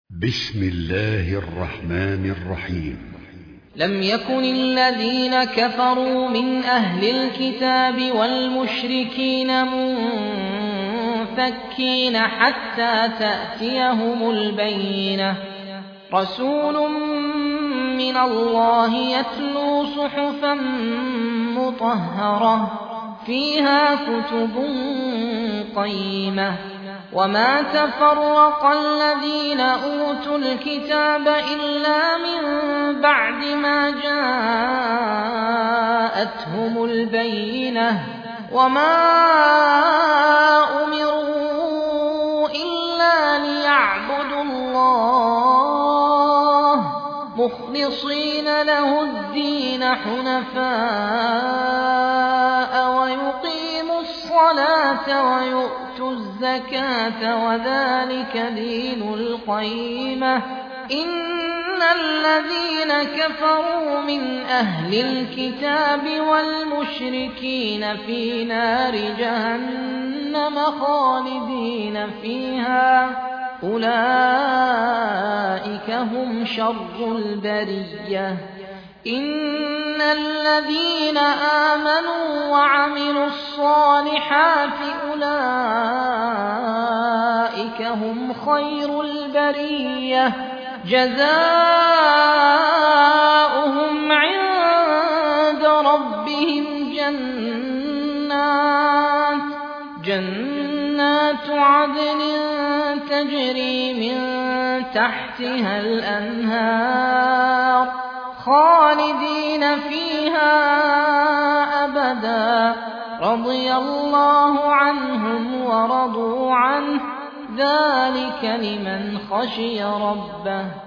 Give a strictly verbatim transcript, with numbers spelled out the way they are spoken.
بسم الله الرحمن الرحيم. لم يكن الذين كفروا من أهل الكتاب والمشركين منفكين حتى تأتيهم البينة. رسول من الله يتلو صحفا مطهرة فيها كتب قيمة. وما تفرق الذين أوتوا الكتاب إلا من بعد ما جاءتهم البينة. وما أمروا إلا ليعبدوا الله مخلصين له الدين حنفاء ويقيموا الصلاة ويؤتوا الزكاة وذلك دين القيمة. إن الذين كفروا من أهل الكتاب والمشركين في نار جهنم خالدين فيها أولئك هم شر البرية. إن الذين آمنوا وعملوا الصالحات أولئك هم خير البرية. جزاؤهم عند ربهم جنات جنات عدن تجري من تحتها الأنهار خالدين فيها أبدا. رضي الله عنهم ورضوا عنه ذلك لمن خشي ربه.